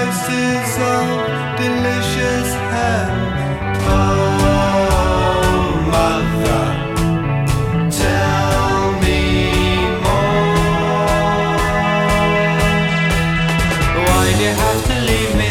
voices of delicious hell. Oh, mother, tell me more. Why'd you have to leave me?